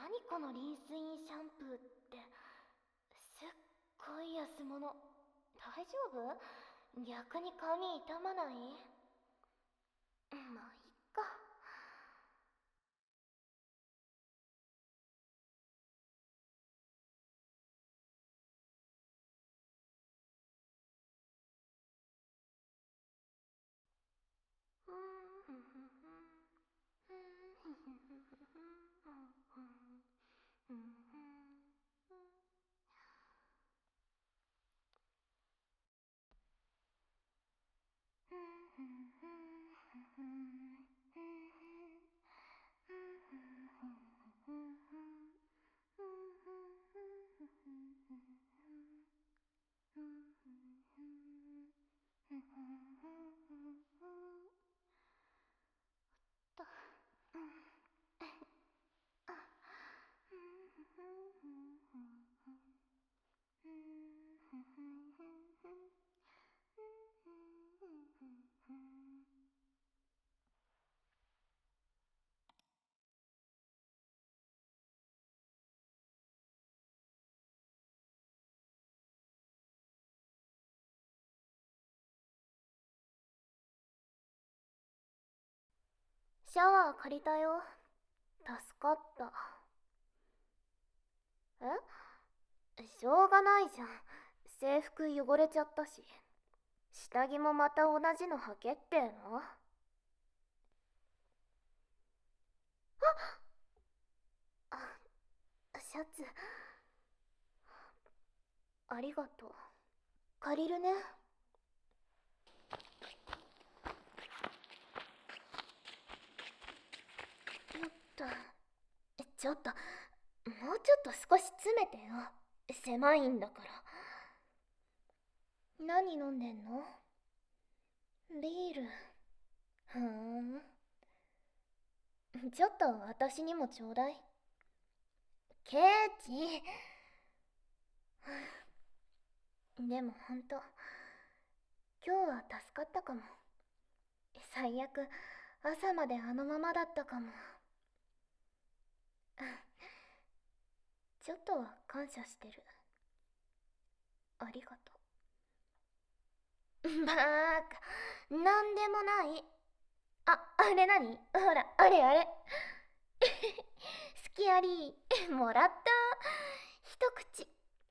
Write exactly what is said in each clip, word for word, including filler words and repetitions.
このリンスインシャンプーって。すっごい安物。大丈夫？逆に髪傷まない？まあいっか。と、シャワー借りたよ。助かった。え？しょうがないじゃん。制服汚れちゃったし。下着もまた同じの履けっての？あ、シャツ。ありがとう。借りるね。よっと。ちょっと、もうちょっと少し詰めてよ。狭いんだから。何飲んでんの？ビール。ふーん。ちょっと私にもちょうだい。ケーチ。でもほんと、今日は助かったかも。最悪、朝まであのままだったかも。ちょっとは感謝してる。ありがとう。バーカ、なんでもない。あ、あれ何？ほら、あれあれ。スキアリー、もらった。一口。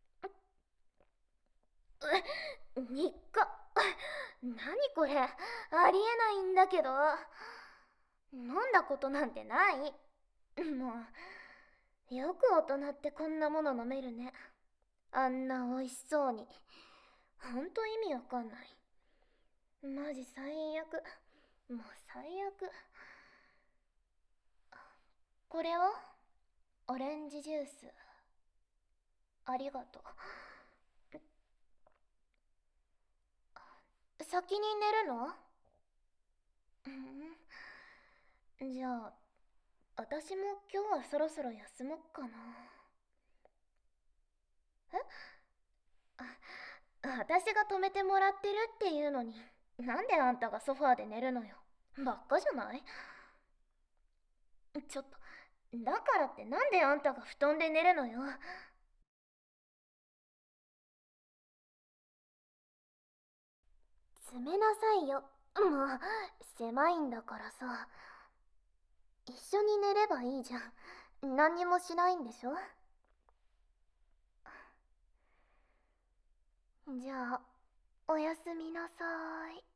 にこ。何これ、ありえないんだけど。飲んだことなんてない。もう、よく大人ってこんなもの飲めるね。あんな美味しそうに。ほんと意味わかんない。マジ最悪。もう最悪。これはオレンジジュース。ありがとう。先に寝るの？うん。じゃあ、私も今日はそろそろ休もっかな。え？あ、私が泊めてもらってるっていうのに、なんであんたがソファーで寝るのよ。ばっかじゃない？ちょっと、だからってなんであんたが布団で寝るのよ。詰めなさいよ。もう、狭いんだからさ。一緒に寝ればいいじゃん。何にもしないんでしょ？じゃあ、おやすみなさーい。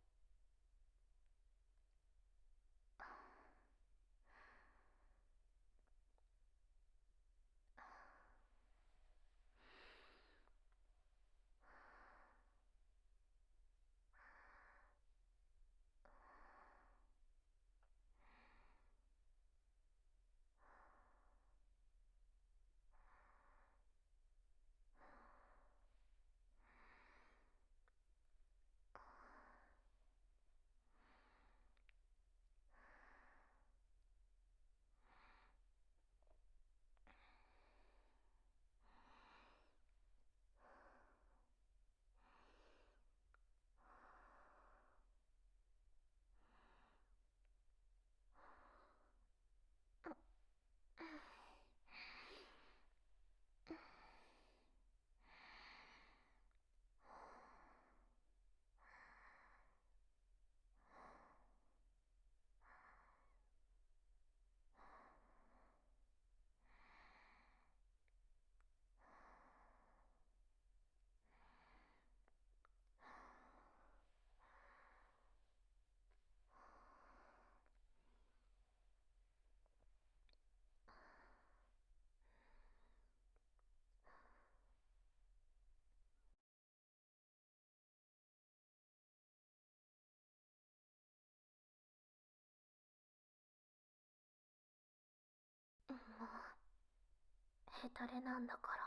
ヘタレなんだから。